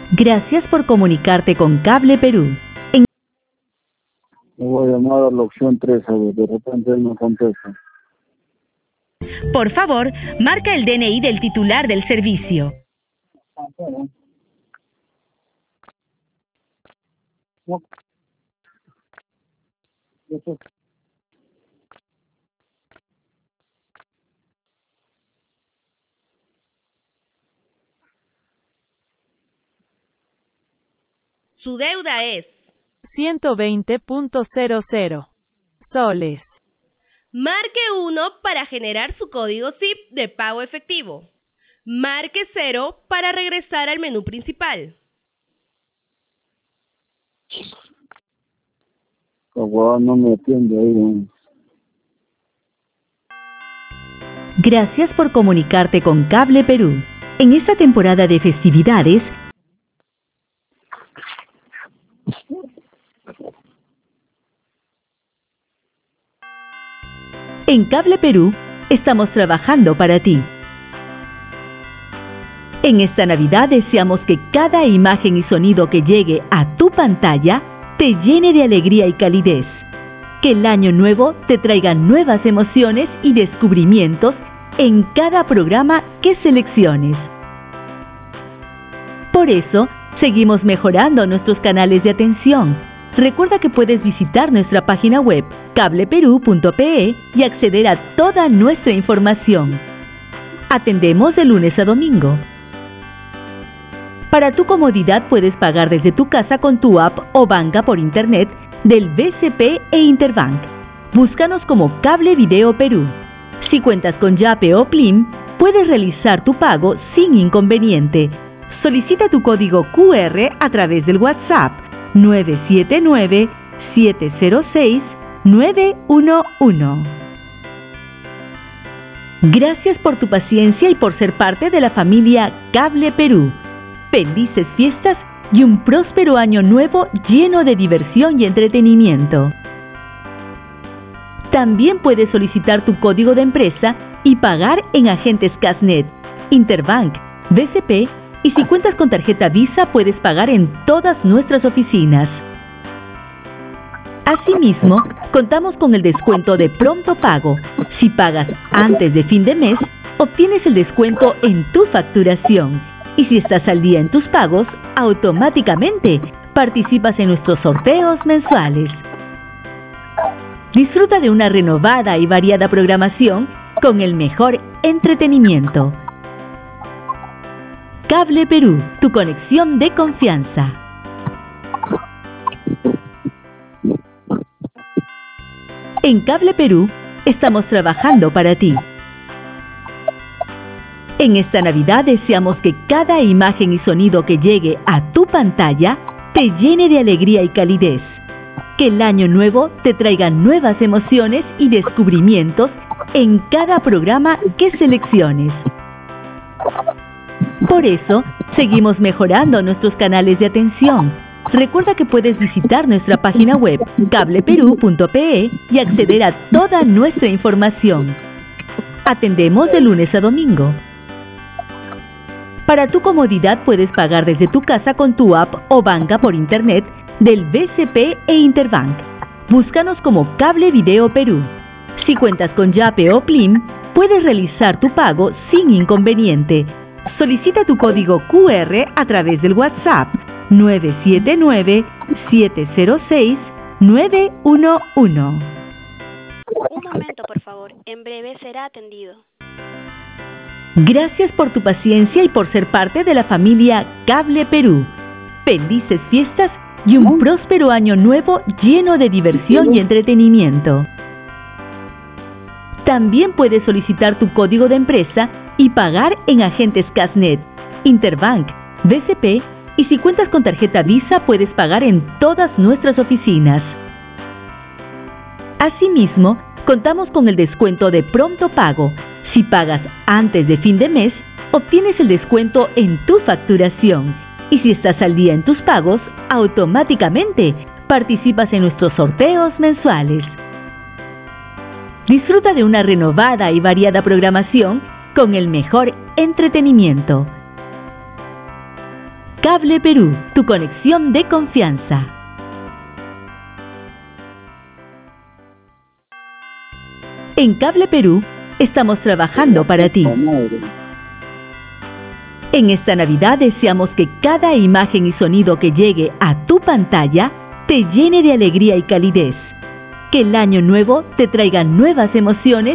Gracias por comunicarte con Cable Perú. Me voy a llamar a la opción 3, a ver, de repente él no contesta. Por favor, marca el DNI del titular del servicio. Su deuda es 120.00 soles. Marque 1 para generar su código SIP de pago efectivo. Marque 0 para regresar al menú principal. No me atiende ahí. Gracias por comunicarte con Cable Perú. En esta temporada de festividades, en Cable Perú estamos trabajando para ti. En esta Navidad deseamos que cada imagen y sonido que llegue a tu pantalla te llene de alegría y calidez. Que el año nuevo te traiga nuevas emociones y descubrimientos en cada programa que selecciones. Por eso, seguimos mejorando nuestros canales de atención. Recuerda que puedes visitar nuestra página web cableperú.pe y acceder a toda nuestra información. Atendemos de lunes a domingo. Para tu comodidad puedes pagar desde tu casa con tu app o banca por internet del BCP e Interbank. Búscanos como Cable Video Perú. Si cuentas con Yape o Plim, puedes realizar tu pago sin inconveniente. Solicita tu código QR a través del WhatsApp 979-706-911. Gracias por tu paciencia y por ser parte de la familia Cable Perú. Felices fiestas y un próspero año nuevo lleno de diversión y entretenimiento. También puedes solicitar tu código de empresa y pagar en agentes Casnet, Interbank, BCP y si cuentas con tarjeta Visa puedes pagar en todas nuestras oficinas. Asimismo, contamos con el descuento de pronto pago. Si pagas antes de fin de mes, obtienes el descuento en tu facturación. Y si estás al día en tus pagos, automáticamente participas en nuestros sorteos mensuales. Disfruta de una renovada y variada programación con el mejor entretenimiento. Cable Perú, tu conexión de confianza. En Cable Perú estamos trabajando para ti. En esta Navidad deseamos que cada imagen y sonido que llegue a tu pantalla te llene de alegría y calidez. Que el año nuevo te traiga nuevas emociones y descubrimientos en cada programa que selecciones. Por eso, seguimos mejorando nuestros canales de atención. Recuerda que puedes visitar nuestra página web cableperú.pe y acceder a toda nuestra información. Atendemos de lunes a domingo. Para tu comodidad puedes pagar desde tu casa con tu app o banca por internet del BCP e Interbank. Búscanos como Cable Video Perú. Si cuentas con Yape o Plim, puedes realizar tu pago sin inconveniente. Solicita tu código QR a través del WhatsApp 979-706-911. Un momento, por favor. En breve será atendido. Gracias por tu paciencia y por ser parte de la familia Cable Perú. Felices fiestas y un próspero año nuevo lleno de diversión y entretenimiento. También puedes solicitar tu código de empresa y pagar en agentes Casnet, Interbank, BCP y si cuentas con tarjeta Visa puedes pagar en todas nuestras oficinas. Asimismo, contamos con el descuento de pronto pago. Si pagas antes de fin de mes, obtienes el descuento en tu facturación. Y si estás al día en tus pagos, automáticamente participas en nuestros sorteos mensuales. Disfruta de una renovada y variada programación con el mejor entretenimiento. Cable Perú, tu conexión de confianza. En Cable Perú estamos trabajando para ti. En esta Navidad deseamos que cada imagen y sonido que llegue a tu pantalla te llene de alegría y calidez. Que el año nuevo te traiga nuevas emociones